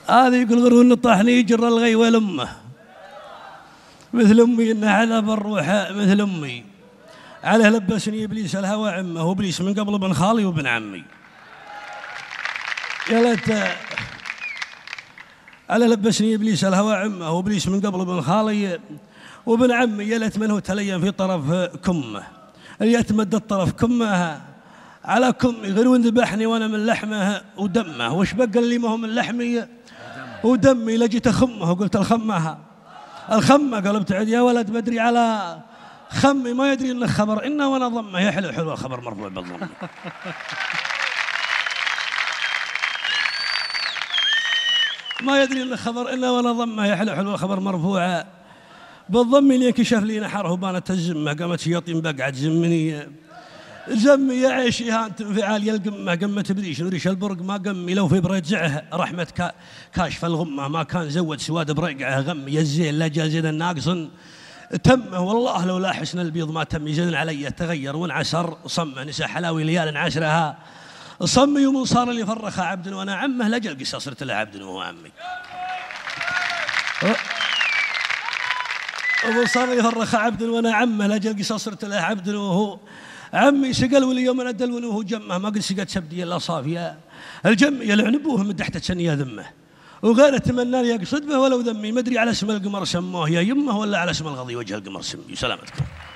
هذا يقول غرون الطحني يجر الغي والأمه مثل أمي إنها على بروحة مثل أمي عليه لبسني إبليس الهوى عمه وإبليس من قبل ابن خالي وابن عمي يا ليت على لبسني إبليس الهوى عمه وإبليس من قبل ابن خالي وابن عمي يا ليت من هو تلين في طرف كمه اللي يتمد الطرف كمه على كمي غير وذبحني وأنا من لحمه ودمه وش بقى اللي ما هو من لحمي ودمي لجيت أخمه وقلت الخمها قلبت عد يا ولد بدري على خمي ما يدري إنه خبر إنه وأنا ضمه يا حلو الخبر مرفوع بالضم ما يدري إنه خبر إنه وأنا ضمه يا حلو الخبر مرفوع بالضم اللي كشف لي نحره وبانت الزمة قامت شياطين بقعد زمني زمي يا عيشي هانت انفعال يا القمة قمة بريش نريش البرق ما قمي لو في برجعه رحمة كاشف الغمة ما كان زود سواد برقعه غمي يا الزين لا جازين الناقص تمه والله لو لا حسن البيض ما تم يزن علي تغير وانعسر صم نسى حلاوي ليال عشرها صمي ومن صار اللي فرخ عبد وانا عمه لجل قصه صرت له عبد وهو عمي ومن صار اللي فرخ عبد وانا عمه لجل قصه صرت له عبد وهو عمي سقل واليوم انا دلون وهو جمه ما قد سقت سبدي الا صافيه الجم يلعن ابوه من تحت تشنيه ذمه وغير اتمنى لي يقصد به ولو ذمي ما ادري على اسم القمر سموه يا يمه ولا على اسم الغضي وجه القمر سمي سلامتكم.